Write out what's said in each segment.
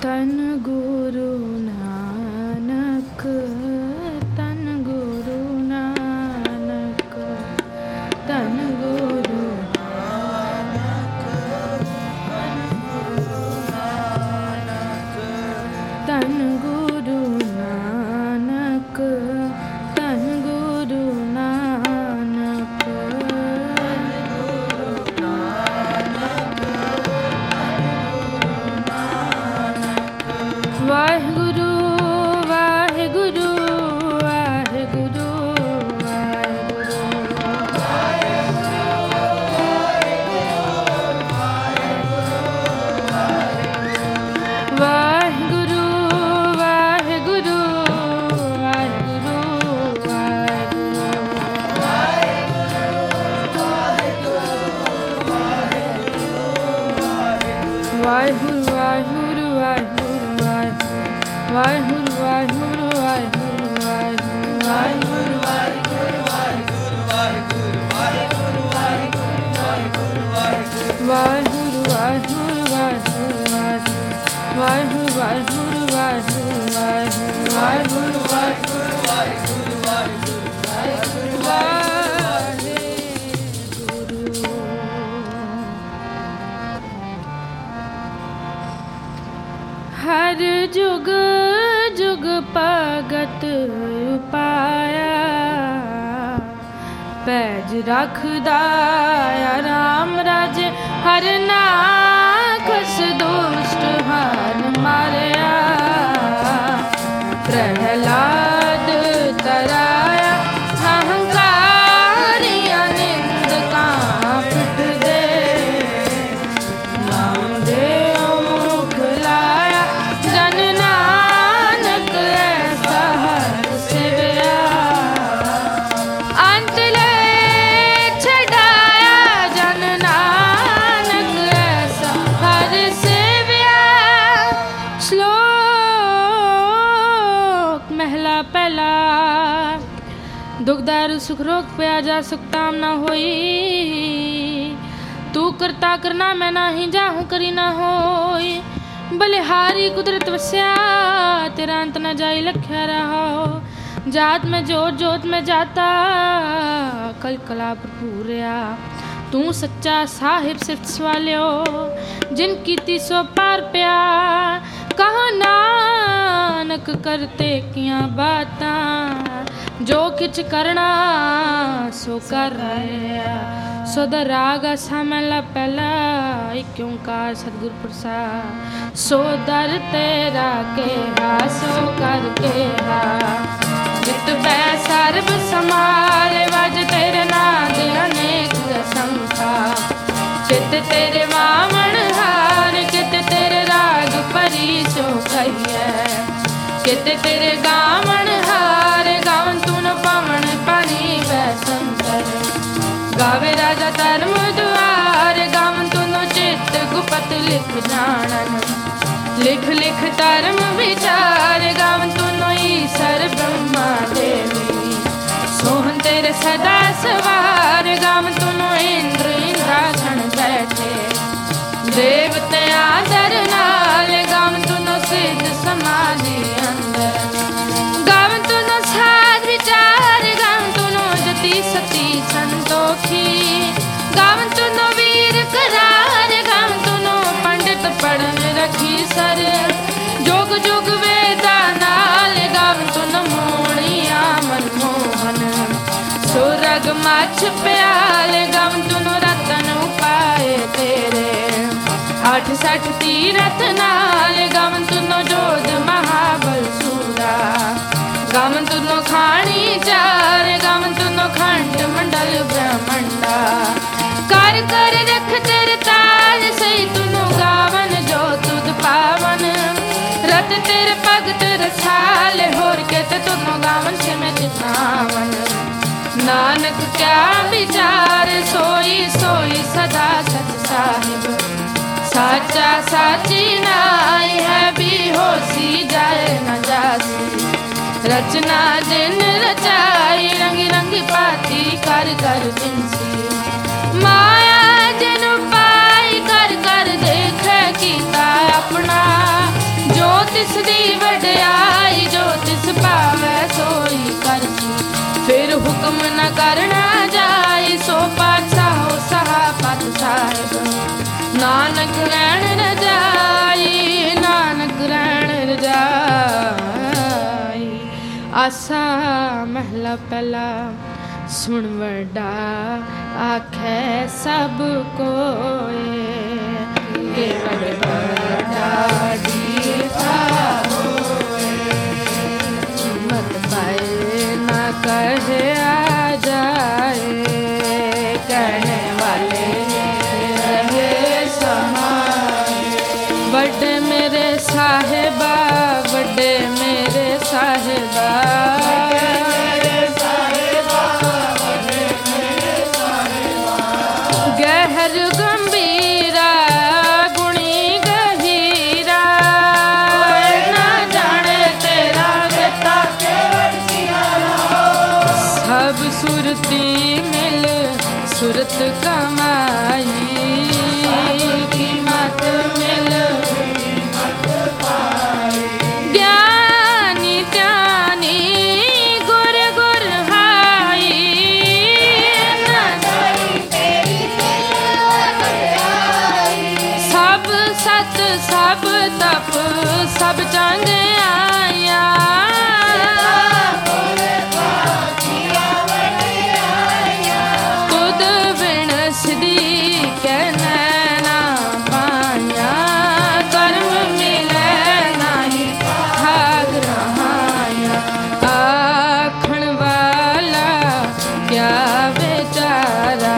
ਤਨ ਗੁਰੂ ਨਾਨਕ, ਤਨ ਗੁਰੂ ਨਾਨਕ, ਤਨ ਗੁਰੂ ਨਾਨਕ, ਤਨ ਗੁਰੂ ਨਾਨਕ, ਤਨ ਗੁਰੂ ਨਾਨਕ, ਵਾਹਿਗੁਰੂ ਵਾਹਿਗੁਰੂ ਵਾਹਿਗੁਰੂ ਵਾਹਿਗੁਰੂ ਵਾਹਿਗੁਰੂ ਵਾਹਿਗੁਰੂ ਵਾਹਿਗੁਰੂ ਵਾਹਿਗੁਰੂ ਵਾਹਿਗੁਰੂ ਹਰ ਜੁਗ ਜੁਗ ਭਗਤ ਉਪਾਇਆ, ਪੈਜ ਰੱਖਦਾ ਰਾਮ ਰਾਜ ਹਰ ਨਾਖਸ ਦੁਸ਼ਟ ਹਰ ਮਾਰਿਆ, ਪ੍ਰਹਿਲਾਦ ਤਰਾਇਆ ਅਹੰਕਾਰੀਆਂ ਨਿੰਦਕਾਂ ਪਿੱਠ ਦੇ, ਨਾਮ ਦੇ ਮੁਖ ਲਾਇਆ ਜਨ ਨਾਨਕ ਐਸਾ ਹਰ ਸੇਵਿਆ, ਅੰਤ ਲੈ ਛਡਾਇਆ ਜਨ ਨਾਨਕ ਐਸਾ ਹਰ ਸੇਵਿਆ। ਸ਼ਲੋਕ ਮਹਿਲਾ ਪਹਿਲਾ। ਦੁਖਦਾਰੂ ਸੁਖ ਰੋਗ ਪਿਆ ਜਾ ਸੁਖ ਤਾਮ ਨਾ ਹੋਈ, ਤੂੰ ਕਰਤਾ ਕਰਨਾ ਮੈਂ नाही जाहूँ करी ना होई, बलिहारी कुदरत वस्या तेरा अंत न जाई लख्या रहा, जात में जोत जोत में जाता कल कला भरपूरिया, तू सच्चा साहिब सिफ्त सवालियो जिन कीती सो पार प्या, कहा नानक करते किया बातां, जो किच करना सो कर रहा, सो राग असा महला पहला एक ओंकार सतगुर प्रसाद, सो दर तेरा केहा सो कर केहा, जित पै सर्ब समाले वज तेरे नाद अनेक असंखा, चित तेरे वामन हार कित तेरे राग परी सो कहिए, कित तेरे गावन हार गावन तुन पवन पानी वैसंतर, गावे राजा धर्म द्वार गावन तुनो चित्त गुपत लिख जानन, लिख लिख धर्म विचार गावन तुनो ईसर ब्रह्मा देवी, सोहन तेरे सदा सवार गावन तुनो इंद्र इंद्रासन बैठे, देवते आदर नाल गावन तुनो सिद्ध समाधि अंदर, गावन तुनो साध विचार गावन तुनो जति सती संतोखी, गावन तुनो वीर करार गावन तुनो पंडित पढ़न रखी सर, जोग जोग वेदा नाल गावन तुनो मोणिया मनमोहन, सुरग मछ प्याल गावन तुनो रतन उपाय तेरे, आठ सठ तीरथ नाल गावन तुनो जोध महाबल सूरा, गावन तुनो खानी चार गावन तुनो खंड मंडल ब्रह्मंडा, कर कर रख तेरे ताज सही तुनो गावन जो तुद पावन, रत तेरे भगत रसाल होर के ते तुनो गावन से मैं चितावन, नानक क्या विचार सोई सोई सदा सत साहिब, साचा साची नाई है भी होसी जाए न जासी, रचना जिन रचाई रंग रंग पाती कर कर जिनसी, माया जिन पाई कर कर देख कीता अपना, जो तिस दी वड्याई, जो तिस पावै सोई करसी, फिर हुक्म न करना जाई। सो पातशाह सहा पत साहिब, नानक रैण रजाई, नानक रैण रजाई। आसा महला पहला, सुन वड्डा आखै सब कोए, के वड्डा दीसा होए। मत पाए न कहे आ जाए, कहने वाले रहे समाए। बड़े मेरे साहिबा, बड़े मेरे साहिबा, गहर गंभीरा गुणी गहीरा, ना जाने तेरा गता सब सुरती मिल सुरत कमाई, कीमत मिल ज्ञानी ज्ञानी गुर गुर हाई, सब सत सब तप सब चंग आया, तुद बिन सिद्धि के नैना पाया, कर्म मिले नाही भाग रहाया। आखण वाला क्या बेचारा,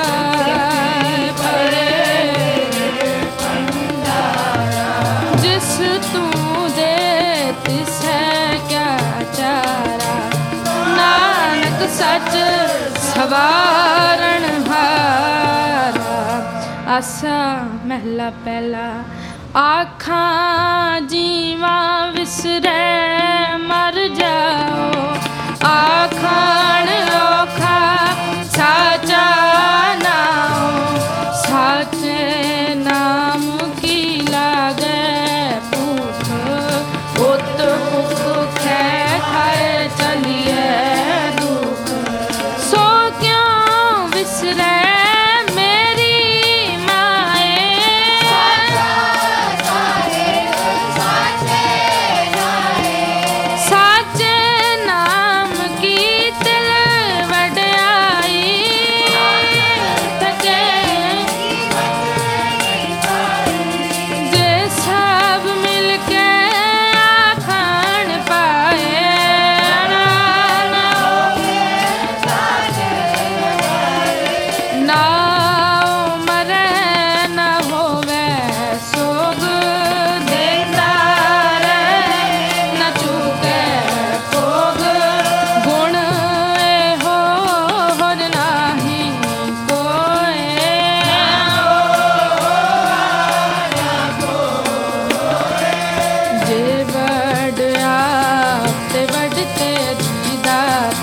जिस तू दे तिसै क्या चारा, नानक सच सवारण हारा। आसा महला पहला, आखां जीवा विसरै मर जाओ, आखाण औखा साचा नाओ, साचे नाम की लागे भूख, उत भुख खे खाए चलिए दुख। सो क्यों विसरै मेरी माए, साचे नाम की तिल वड्याई, थके जे सब मिलके आखाण पाए, ना मरे न होवे सोग, देता रहे न चूके भोग। गुण एहो होर नाही कोए, जे वड्या ते वड्डते दी दात,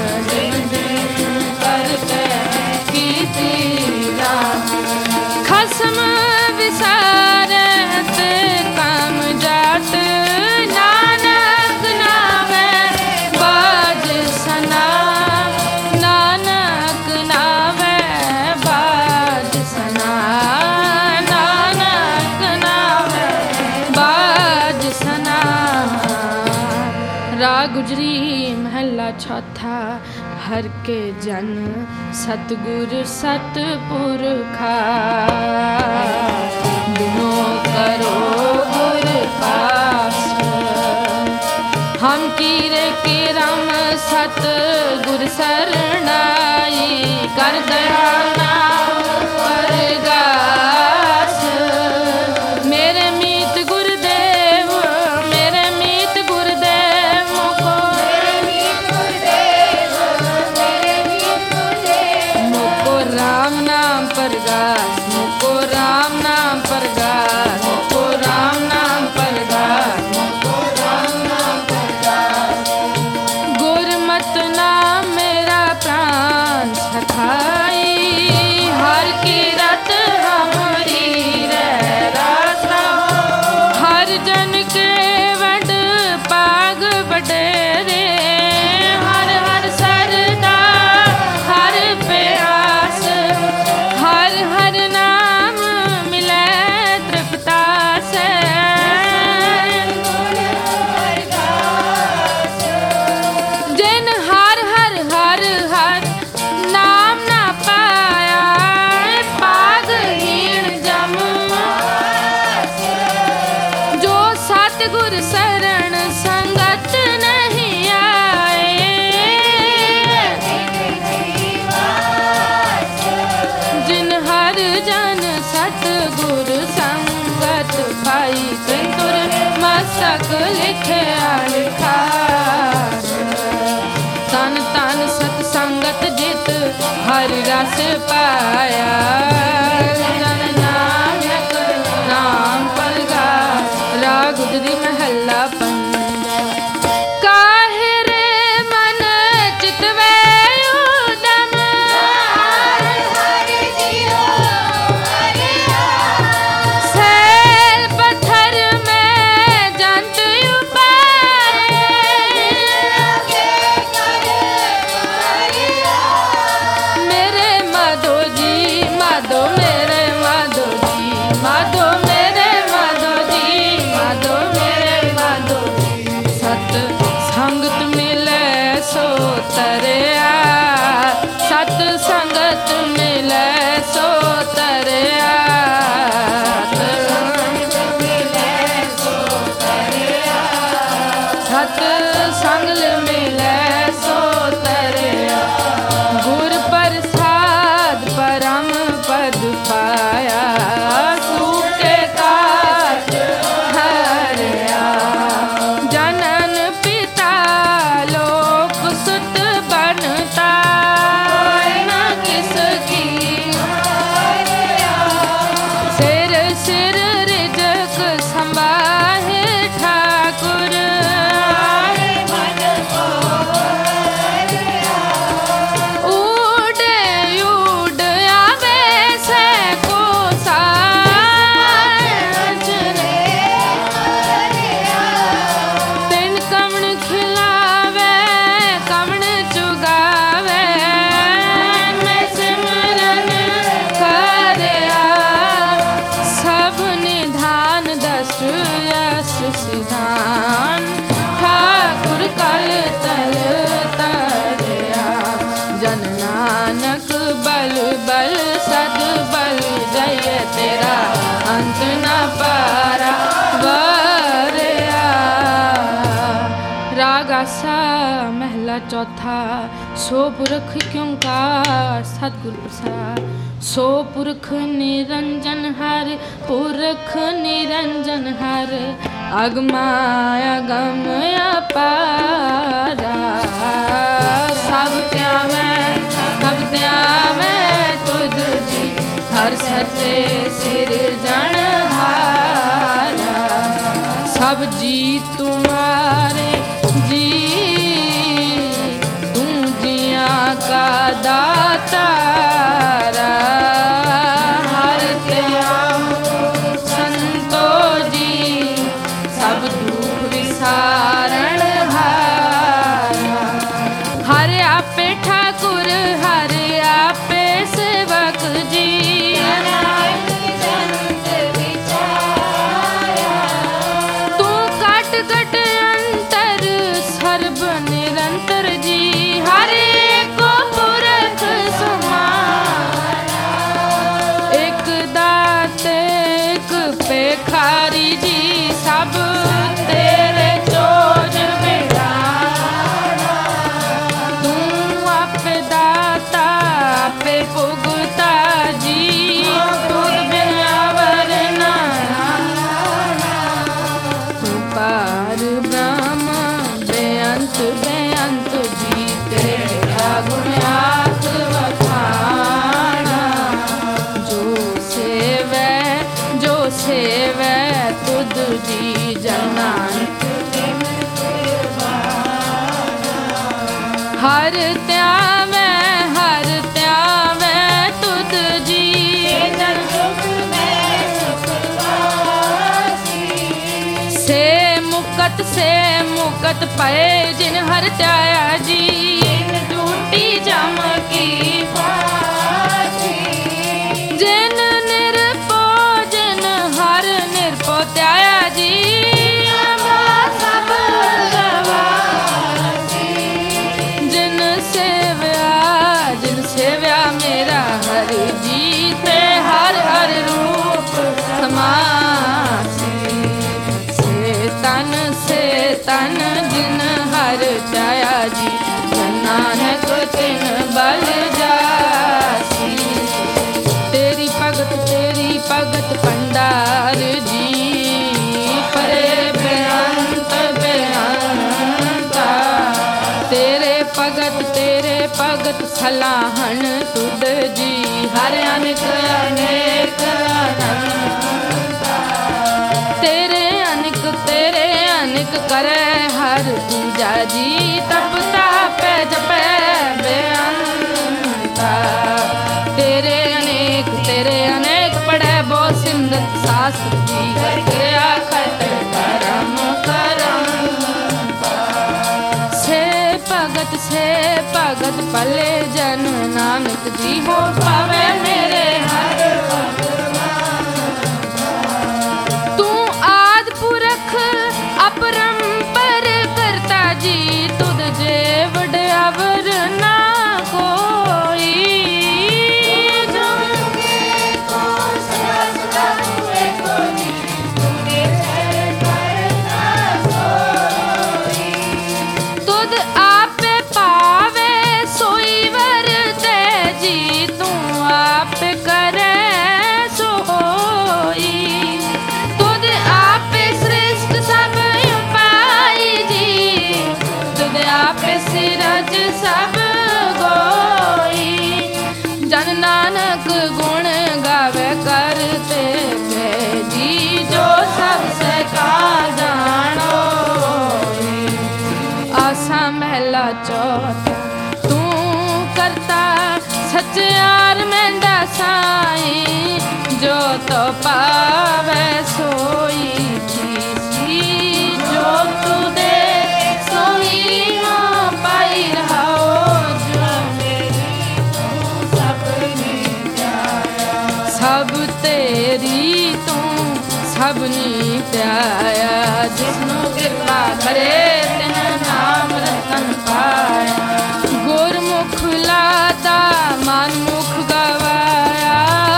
करके कीती रात। खसम विसारे ते काम जात, नानक नावे बाज सना, नानक नावे बाज सना, नानक नावे बाज सना। राग गुजरी महला चौथा, हर के जन सतगुर सतपुरखा, बिनो करो गुर पास। हम कीरे के राम सत गुर सरनाई, कर दया नाम परगास। मेरे मीत गुरुदेव, मेरे मीत गुरुदेव मुको, मुको राम नाम परगास, मुको राम नाम परगास, मुको राम नाम परगास, मुको राम नाम परगास। गुरमत नाम मेरा प्राण सखाई, लिखिया लिखार। तन तन सत संगत जित हरि रस पाया। जन नानक नाम पलगा राग गुजरी महला पंजा। काहे रे मन चितवे उदम सैल पत्थर में जंत उपाए। मेरे माधो जी माधो मेरे माधो जी माधो मेरे माधो जी माधो मेरे माधो जी। सत संगत मिले सो तरिया सत संगत मिले सो तरिया। सत संग मिले सो तरिया। गुर प्रसाद परम पद पाया। सूखे काट हरिया। जनन पिता लोक सुत बनता न किसकी। सिर सिर रिजक संभाहे ठाकुर। उड़ उड़ आवे से को साज रे। तिन कमण खिलावे कमण चुगावे। मैं सिमरन करया सब निधान दस यस सिधान। ठाकुर कल तल तरया। जन नानक बल बल सद बल जय तेरा अंत न पारा वरया। राग आसा महला चौथा। सो पुरख क्यों का सतगुर प्रसाद। सो पुरख निरंजन हर पुरख निरंजन हर। अगमाया गम अपारा। सब त्यावे तुझ जी हर सचे सिरजनहारा। सब जी तुम्हारे जी तू जिया का दातारा। हर त्याव संतो जी सब दुख विसारण हारा। हर आपे ठाकुर हर आपे सेवक जी। तू कट कट अंतर सर्व निरंतर जी। हर को पुरख समाना। एक दाते एक पेखारी जी सब तेरे चोज बिठाना। तू आपे दाता आपे पुगता जी। तुद बिन अवर ना। तू पार ब्रह्म बेअंत बेअंत जी। तेरा गुण आत बखाना। जो सेवै तुद जी जनानक। हर त्यावे तुद जी। से मुकत पए जिन हर त्याया जी। टूटी जम की फांसी। जिन निरपो जिन हर निरपो त्याया जी। सब गवासी। जिन सेव्या मेरा हर जी। ते हर हर रूप समासी। तन जिन हर त्याया जी। नानक तिन बल जासी। तेरी भगत पंडार जी। परे बेअंत ਭਗਤ ਸਲਾਹਣ ਤੁਧ ਜੀ ਹਰ ਅਨੇਕ ਅਨੇਕ ਤੇਰੇ ਅਨੇਕ ਕਰੇ ਹਰ ਪੂਜਾ ਜੀ ਤਪ ਤਾਪੈ ਜਪੈ ਬੇਅੰਤਾ ਤੇਰੇ ਅਨੇਕ ਪੜੈ ਬੋ ਸਿੰਧਤ ਸਾਸਤਰ ਜੀ ਕਿਰਿਆ ਖਤ ਕਰਮ ਸੇ ਭਗਤ ਭਲੇ ਜਨ ਨਾਨਕ ਜੀ ਹੋ ਪਾਵੇ ਮੇਰੇ ਹਰ ਤੂੰ ਆਦਿ ਪੁਰਖ ਅਪਰੰਪਰ ਕਰਤਾ ਜੀ ਤੁਧ ਜੇ ਵਡਿਆਵਰ ਨਾ ਕੋਈ ਤੁਧ ਆਪੇ ਪਾਵੇ ਸੋਈ ਵਰਤੈ ਜੀ ਤੂੰ ਆਪ ਕਰੇ ਸੋਈ ਤੁਧ ਆਪੇ ਸ੍ਰਿਸ਼ਟ ਸਭ ਉਪਾਈ ਜੀ ਤੁਧ ਆਪੇ ਸਿਰਜ ਸਭ ਗੋਈ ਜਨ ਨਾਨਕ ਗੁਣ ਗਾਵੇ ਕਰਤੇ ਪੈ ਜੀ ਜੋ ਸਭ ਸੇ ਕਾ ਜਾਣੋ ਆਸਾ ਮਹਿਲਾ ਚੌਥਾ ਤੂੰ ਕਰਤਾ ਸਚਿਆਰ ਮਹਿੰਦਾ ਸਾਈ ਜੋ ਤੋ ਪਾਵੇ ਸੋਈ ਜੀ ਜੋ ਤੂ ਦੇ ਸੋਈ ਨਾ ਪਾਈ ਰਹਾਓ ਜੋ ਮੇਰੀ ਤੂੰ ਸਭਨੀ ਪਿਆਇਆ ਸਭ ਤੇਰੀ ਤੂੰ ਸਭਨੀ ਪਿਆਇਆ ਜਿਸਨੂੰ ਕਿਰਪਾ ਕਰੇ ਨਾਮ ਰਤਨ ਪਾਇਆ ਗੁਰਮੁਖ ਲਾਦਾ ਮਨਮੁਖ ਗਵਾਇਆ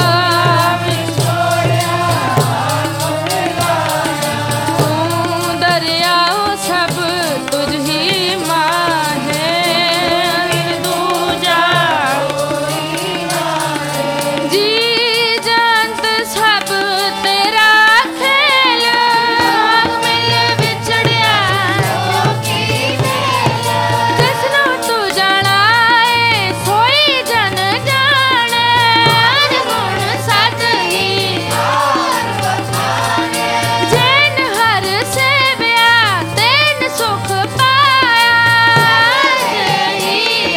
ਤੂੰ ਦਰਿਆਓ ਸਭ ਤੁਝ ਹੀ ਮਾਹੇ ਦੂਜਾ ਜੀ ਜੰਤ ਸਭ ਤੇਰਾ ਖੇਲ ਮਿਲ ਵਿਛੜਿਆ ਜਿਸਨੂੰ ਤੂੰ ਜਾਣਾਏ ਸੋਈ ਜਨ ਜਾਣੈ ਗੁਣ ਸਤ ਹੀ ਜੈਨ ਹਰ ਸੇਵਿਆ ਤੈਨ ਸੁਖ ਪਾਇਆ ਜਈ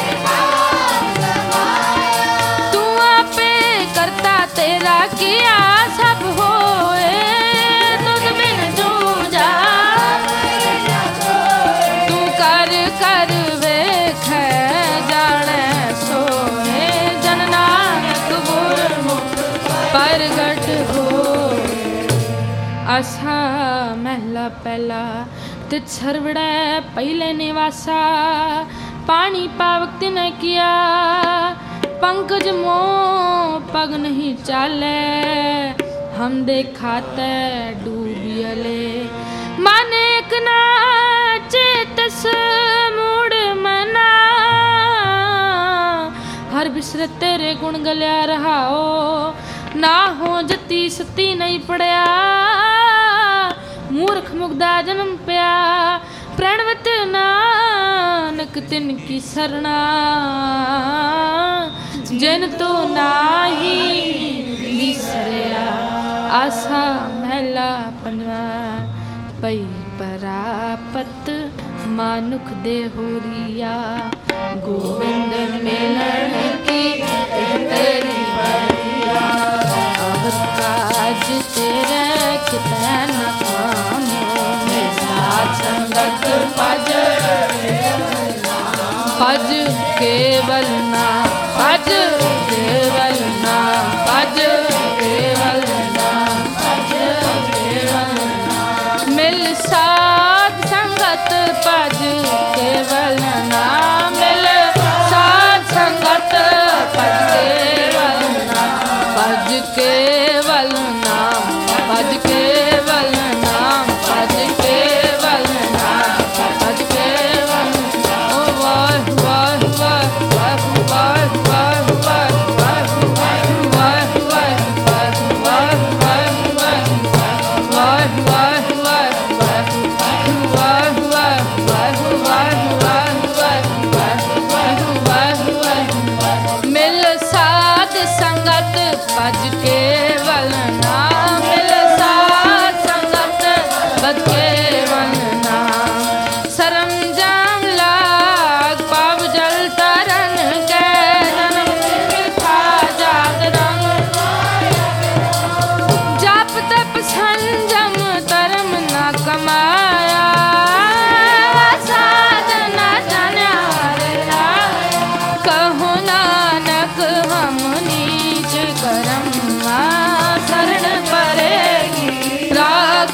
ਤੂੰ ਆਪੇ ਕਰਤਾ ਤੇਰਾ ਕੀਆ ਸਭ ਹੋਏ ਤੁਧ ਬਿਨ ਜੂਝਾ ਤੂੰ ਕਰ ਕਰ ਵੇਖੈ ਜਾਣੈ ਸੋਏ ਜਨ ਨਾਨਕ ਗੁਰਮੁਖ ਪ੍ਰਗਟ ਹੋਏ ਆਸਾ ਮਹਿਲਾ ਪਹਿਲਾ ਤਿਤ ਸਰਵੜੈ ਪਹਿਲੇ ਨਿਵਾਸਾ ਪਾਣੀ ਪਾਵਕ ਤਿਨ ਕੀਆ ਪੰਕਜ ਮੋਹ ਪਗ ਨਹੀਂ ਚਾਲੇ ਹਮ ਦੇਖਾਤੈ ਡੂਬਿਅਲੇ ਮਨ ਇੱਕ ਨਾ ਚੇਤਸ ਮੂੜ ਮਨਾ ਹਰ ਬਿਸਰਤ ਤੇਰੇ ਗੁਣ ਗਲਿਆ ਰਹਾਓ ਨਾ ਹੋ ਜਤੀ ਸਤੀ ਨਹੀਂ ਪੜਿਆ ਮੂਰਖ ਮੁਗਦਾ ਜਨਮ ਪਿਆ ਪ੍ਰਣਵਤ ਨਾਨਕ ਤਿਨ ਕੀ ਸਰਣਾ ਜਿਨ ਤੂੰ ਨਾਹੀ ਵਿਸਰਿਆ ਆਸਾ ਮਹਿਲਾ ਪੰਜਵਾ ਪਈ ਪਰਾਪਤ ਮਾਨੁਖ ਦੇ ਹੋਰੀਆ ਗੋਬਿੰਦ ਮਿਲਣ ਕੀ ਤੇਰੀ ਬਰੀਆ ਅਬ ਕਾਜ ਤੇਰੇ ਕਿਤੈ ਨ ਕਾਮੋ ਸਾਧ ਸੰਗਤ ਭਜ ਭਜ ਕੇਵਲ ਨਾ ਭਜ ਕੇਵਲ ਨਾ ਭਜ ਕੇਵਲ ਨਾ ਭਜ ਕੇਵਲ ਨਾ ਮਿਲ ਸਾਧ ਸੰਗਤ ਭਜ ਕੇਵਲ ਨਾ ਮਿਲ ਸਾਧ ਸੰਗਤ ਭਜ ਕੇਵਲ ਨਾ ਭਜ ਕੇਵਲ ਨਾਮ ਭਜ ਕੇਵਲ ਨਾਮ ਭਜ ਕੇਵਲ ਨਾਮ ਭਜ ਕੇਵਲ ਓ ਵਾਹ ਵਾਹ ਵਾਹ ਵਾਹ ਵਾਹ ਵਾਹ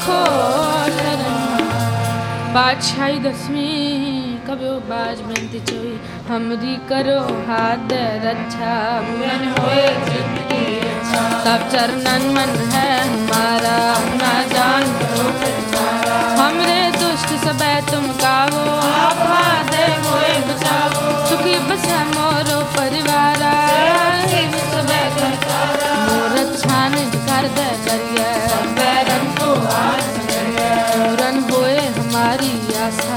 राखो शरण। बादशाही दसवीं कब्यो बाज बेनती चोई, हमरी करो हाथ रक्षा, भुवन होए जिंदगी अच्छा। सब चरणन मन है हमारा, अपना जान दो पिछारा। हमरे दुष्ट सबे तुम कावो, आपा दे होए बचावो। सुखी बसे मोरो परिवारा, मोर अच्छा निज कर दे करिए, बैरन को हाथ पूरन होए हमारी आशा।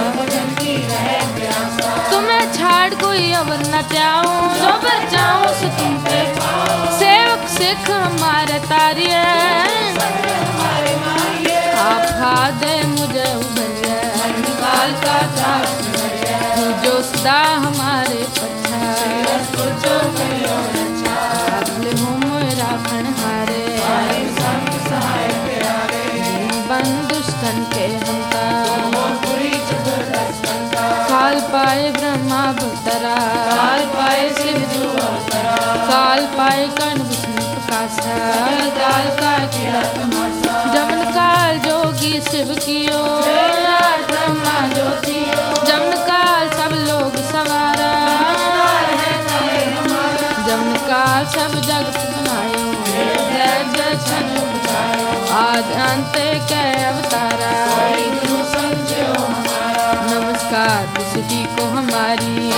तुम्हें छाड़ कोई अवर न चाहूं, जो बचाऊं सो तुम पे। सेवक सिख हमारे तारिये, आप दे मुझे उभरिए, निकाल का तू जो सदा हमारे पछा। अगले हो मेरा खनहारे, बंदुष्टन के हमका। काल पाए ब्रह्मा भक्तरा, काल पाए शिव जो अवतरा। काल पाए कर्ण विष्णु प्रकाशा, काल का किया तमाशा। जमन काल जोगी शिव कियो, ब्रह्मा ज्योतियो। जमन काल सब लोग सवारा, जमन काल सब जगत बनायो। जय जय छन आद अंत के अवतारा, नमस्कार तुझी को हमारी।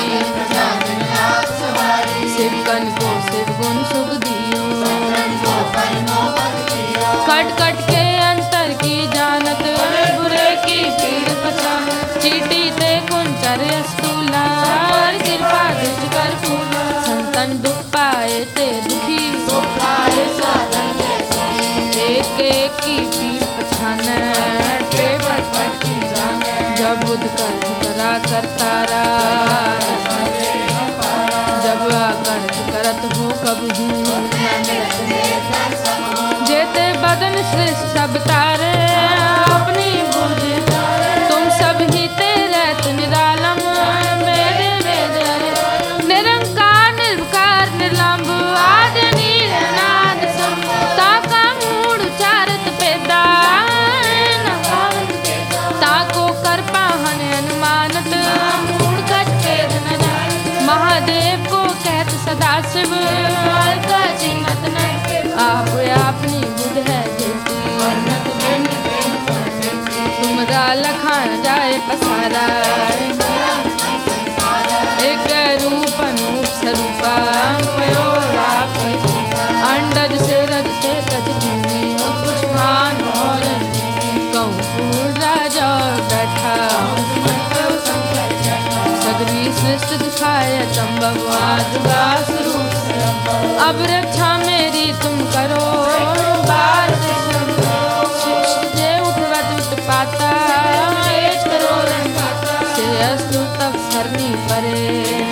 शिव कन को शिव गुण सुख दियो, कट कट के अंतर की जानत, बुरे की पीड़ पहचान। चीटी ते कुंचर अस्तूला, कृपा दुष्ट कर फूला। संतन दुख पाए ते दुखी, एक एक की पीड़ पहचाने, जब बुद्ध कर करा करतारा। जब आकर करत हो कबहू, जेते बदन श्रेष्ठ सब तारे। अपनी बूझे तुम सब ही तेरे निरालम, मेरे वेद निरंकार निर्विकार निर्लंब। आदि नील नाद सम, ताका मूड उचारत पेदा। ताको कर पाहन अनुमानत, मूड कट भेद न जान। महादेव को कहत सदा शिव, का चिन्हत न। आप अपनी बुध है जेती, तुमरा लखान जाए पसारा। एक रूप अनूप स्वरूपा, पयो राप अंडज से रज से तज भूमि। पुष्पान और कहूँ राजा बैठा, सगरी सृष्टि दिखाए चंबवाद दास रूप। अब रक्षा मेरी तुम करो, जे उठवत उत्पाता। से अस्तु तब सरनी परे,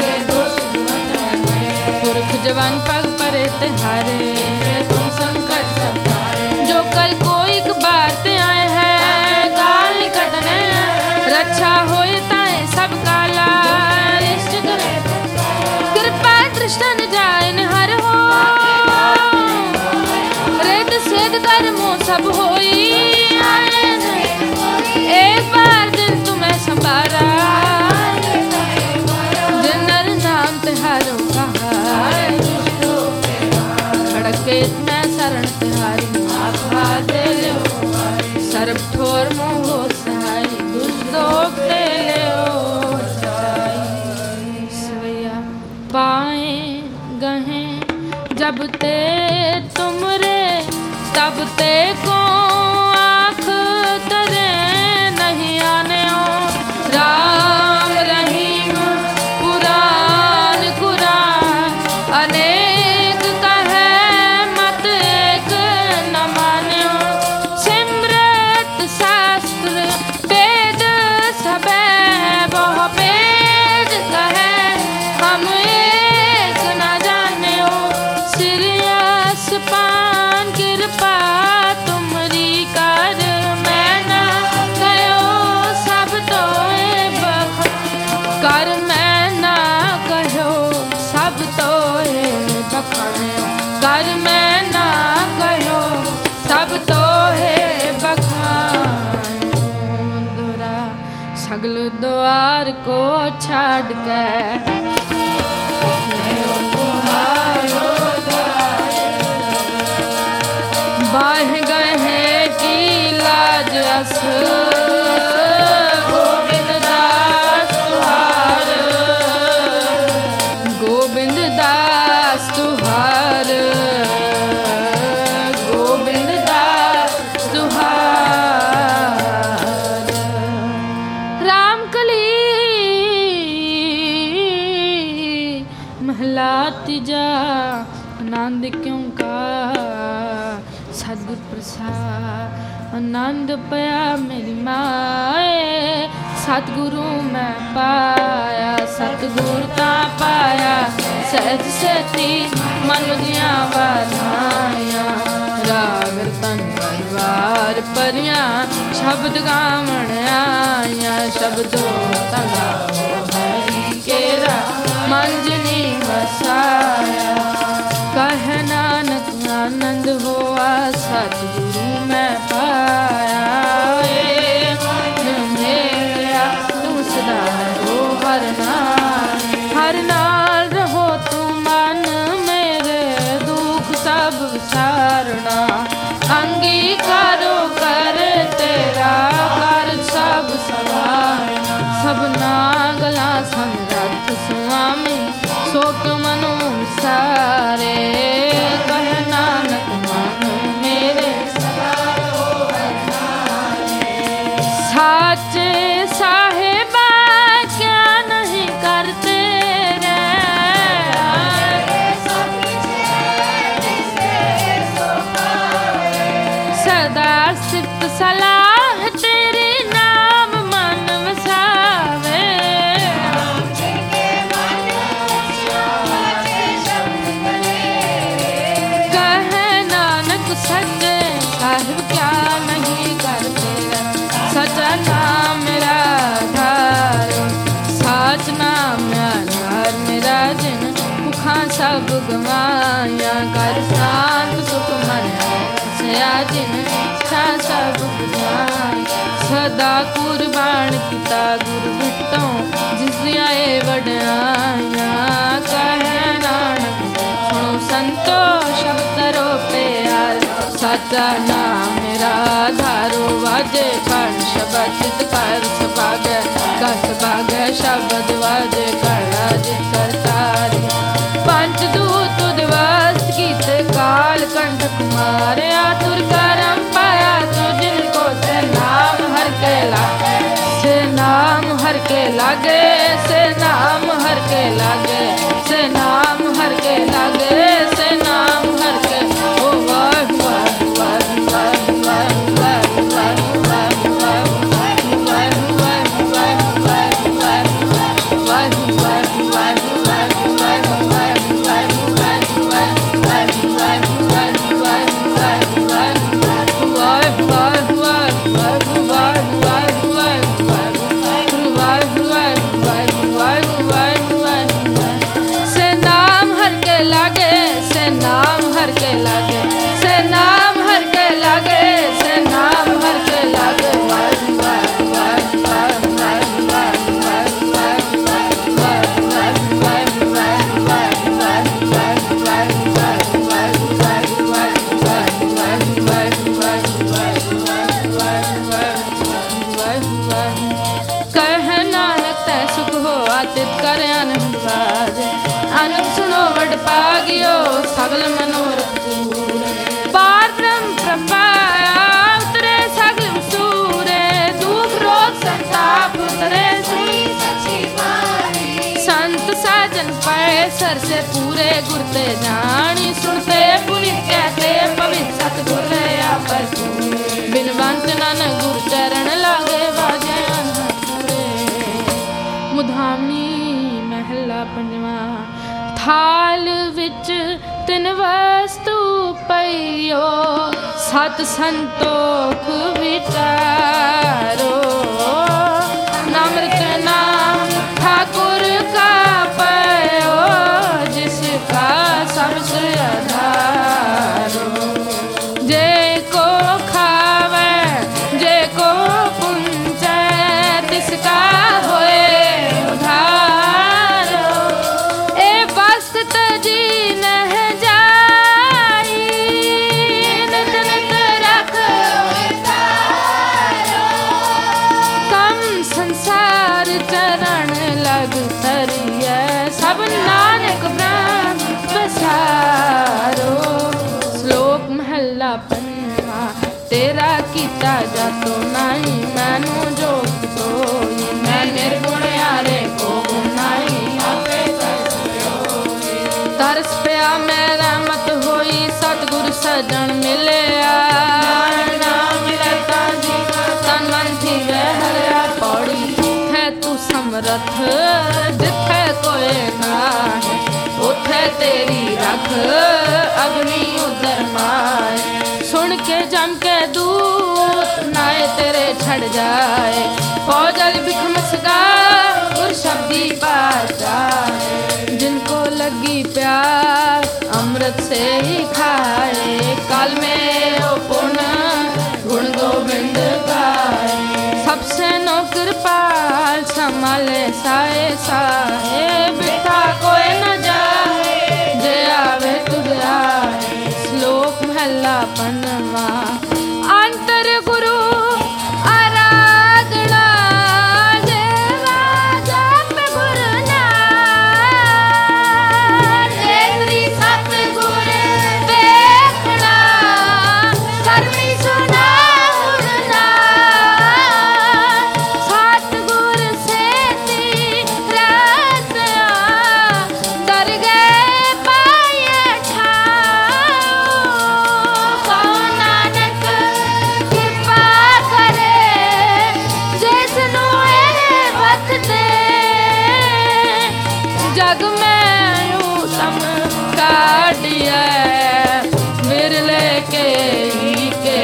पुरख जवान पग परे तिहारे। तुम संकट सब जो कल कोई बार ते आए हैं, काल निकटने रक्षा होए ताए सब काला। इष्ट करे कृपा दृष्टन जाए हर हो, रेत सेद कर्मो सब होई। एक बार दिन तुम्हें संभारा, जिनर नाम तिहारो कहा। खड़के मैं शरण तिहारी, आभा दे लो सर्व ठोर मोहो सहाय। दुष्टोक दे लो सवैया, पाए गहे जब ते तुमरे, तब ते को आँख तरे नहीं आने हो। राम रहीम पुराण कुरान, अनेक कहे मत एक न माने हो। सिमरत शास्त्र वेद सबे, बहु वेद कहे हम एक न जाने हो। सिरियस पान कृपा तुमरी कर, मैं न कहो सब तो कर। मैं न कहो सब तो बखाने, कर मैं न कहो सब तो है बखाने। द्वार को छाड़ के बाह गए हैं की लाज अस गोविंद दास तुहार गोविंद दास तुहार गोविंद दास तुहार रामकली महला तीजा आनंद क्यों का सतगुर प्रसाद आनंद पया मेरी माए सतगुरु मैं पाया सतगुर ता पाया सहज सती मन दियां वाराया राग रतन परिवार परियां शब्द गावण आया शब्दो तगा हरि केरा मंजनी वसाया कह नानक आनंद होआ सतगुरु मैं पाया मेरा तू सदा हो हर नाल रहो तू मन मेरे दुख सब विसारना अंगीकारो कर तेरा कर सब सवारना सबना गला समरथ स्वामी सो क्यों मनो सारे कह नानक मन मेरे साचे साहेबा क्या नहीं करते रे सदा सिफ्त सलाह तेरी नाम मन वसावे कहे नानक सच्चे साहिब क्या नहीं करते सचा नाम मेरा आधार साच नाम आधार मेरा जिन भुखा सब गवाया कर शांत सुख मन सया जिन इच्छा सब बुझाया सदा कुर्बान किता गुरु बिटों जिस आए वड्याया कहे नानक सुनो संतो शब्द करो प्यार सचा नाम मेरा धारो वाजे कण शब्द चित कर सभागे कस भागे शब्द वाजे कड़ा जित करतार पंच दूत दिवस कीत काल कंठ कुमार आतुर करम पाया तो जिनको से नाम हर के लागे से नाम हर के लागे से नाम हर के लागे से नाम हर के लागे से नाम हर के ओ वाह वाह वाह वाह वाह वाह वाह वाह वाह सगल मनोरथ पार ब्रह्म प्रपाया उतरे सगल सूरे दुख रोग संताप उतरे संत साजन पाए सर से पूरे गुरते जानी सुनते पुनित कहते पवित्र सतगुर पर बिनवंत नानक गुरु चरण लागे बाजे मुधामनी महला पंजवा थाल विच तिन वस्तु पइयो सत संतोख विचारो नमृत नाम ठाकुर का पयो जिसका सबसे आधारो जे को खावे जे को पुंचे तिसका तो नहीं मैनू जोग सोई मैं निर्गुण यारे को नहीं आपे तरस पिया मैं रहमत होई सतगुरु सजन मिलिया तन मन थी हरिया पौड़ी है तू समरथ जिथे कोई ना है उथे तेरी रख अग्नि उधर माए सुन के जम के दूत नाए तेरे छड़ जाए फौजल बिखमस गा और शब्दी बाजाए जिनको लगी प्यास अमृत से ही खाए काल में ओ पुण्य गुण गोविंद गाए सबसे नो कृपाल संभाले साए साए बिठा कोई न जाए जे आवे तुझ आए श्लोक महला पन्नवा अंतर गुरु आराधना देवा जप गुरु नाम तेरी सतगुर देखना करमी सुना गुरु नाम सतगुर से तीरथ डर गए पाए ठाओ नानक कृपा करे जिसनु वत दे जग में उत्तम काटिया विरले के ही के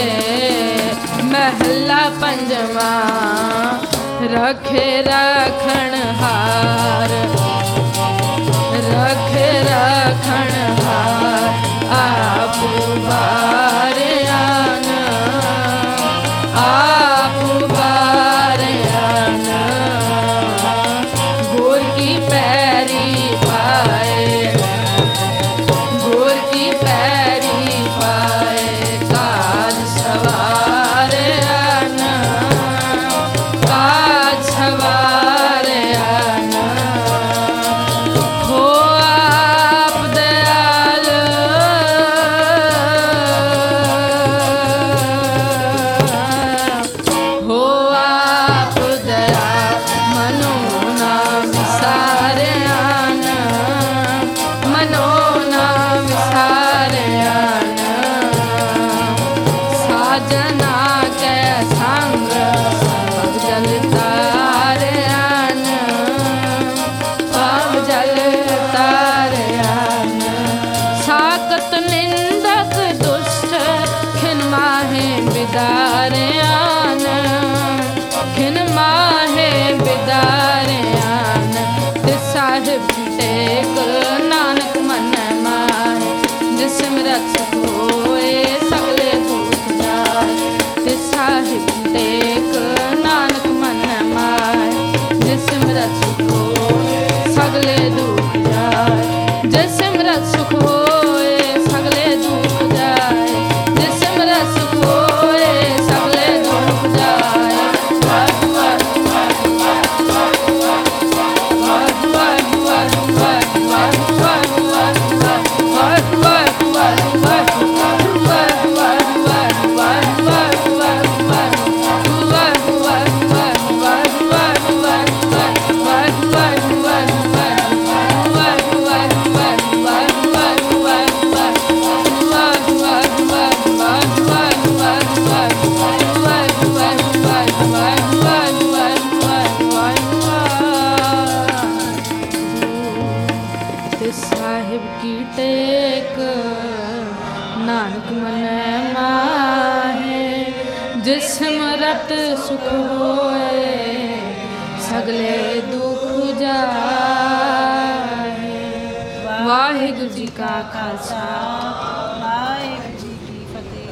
महला पंजवा रखे रखण हार रखे रखण हार आप बार आना आप बार आना गोर की पैरी पाए गोर की पैरी पाए काज सवार आना काज सवार आना हो आप दयाल हो आप दयाल मनो नाम सारे आना मनो नाम सारे आना साजना के संग सब जल तारे आना सब जल तारे आना साकत निंदक दुष्ट खिन माहे बिदारे आना खिन माहे बिदारे आना तिस साहिब टेक नानक मन माहे जिसमरत सुख होए सगले दुख जाए तिस साहिब टेक नानक मन माहे जिसमरत सुख होए सगले दुख जाए जिसमरत सुख होए सगले दुख जाए जिसमरत सुख होए सगले दुख जाए साहिब की टेक नानक मन माहे जिसमरत सुख होए सगले दुख जाए वाहिगुरु जी का खालसा